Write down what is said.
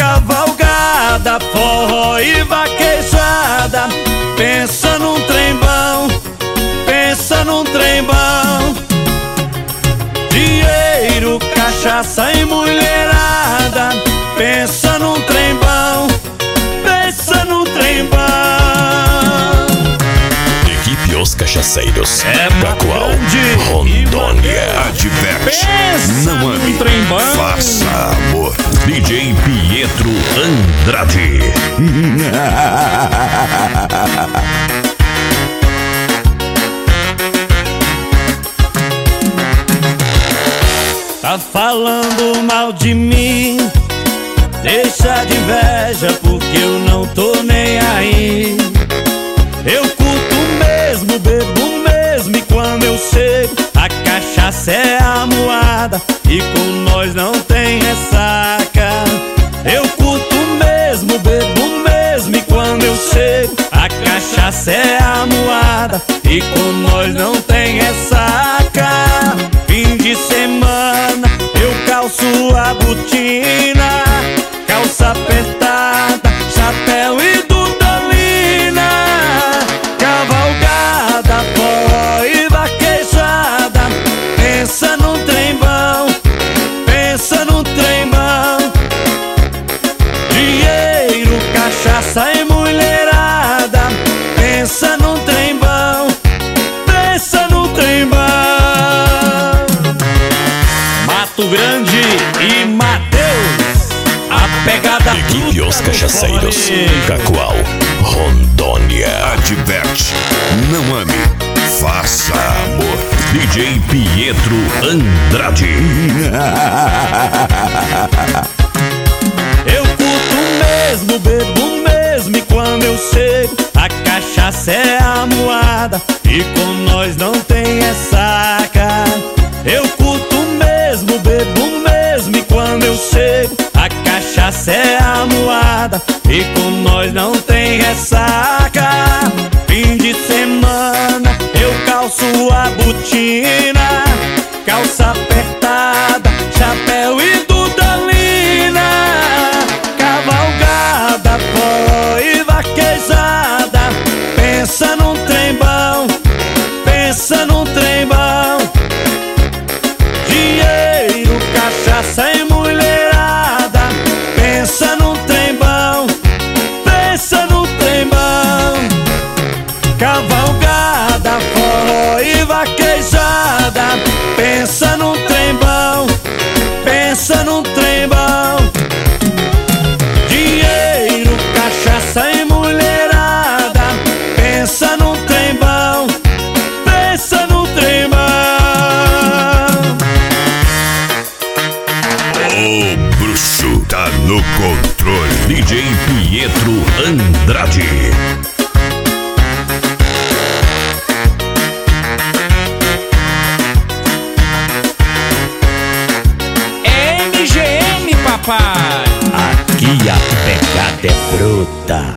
cavalgada, forró e vaquejada. Pensa num trem bom, pensa num trem bom. Dinheiro, cachaça e mulherada. Pensa num trem bom, pensa num trem bom. Equipe Os Cachaceiros, da qual Rondônia. Adverte, Pensa não ame, num trem bom. faça amor. DJ Pietro Andrade. Tá falando mal de mim, deixa de inveja, porque eu não tô nem aí. Eu curto mesmo, bebo mesmo, e quando eu chego a cachaça é a moada, e com nós não tem ressaca. Eu curto mesmo, bebo mesmo, e quando eu chego a cachaça é a moada, e com nós não tem ressaca. Fim de semana eu calço a botina, calça apertada, chapéu e dudalina. Cavalgada, forró e vaquejada. Pensa num trem bom, pensa num trem bom. Dinheiro, cachaça e mulherada. Pensa num trem bom, pensa num trem bom. Mato Grande e Mateus, a pegada Equipe Os bruta do Cachaceiros, forró. qual Rondônia. Adverte, não ame, faça amor. DJ Pietro Andrade. Eu curto mesmo, bebo mesmo, e quando eu chego a cachaça é a moada, e com nós não tem ressaca. Eu curto mesmo, bebo mesmo, e quando eu chego a cachaça é a moada, e com nós não tem ressaca. Fim de semana eu calço a botina, calça apertada, chapéu e dudalina. Cavalgada, forró e vaquejada. Pensa num trem bom, pensa num trem bom. Dinheiro, cachaça e mulherada. Pensa num trem bom, pensa num trem bom. Cavalgada, forró e vaquejada. Pensa num trem bom, pensa num trem bom. Dinheiro, cachaça e mulherada. Pensa num trem bom, pensa num trem bom. O bruxo tá no controle. DJ Pietro Andrade. MGM, papai. Aqui a pegada é bruta.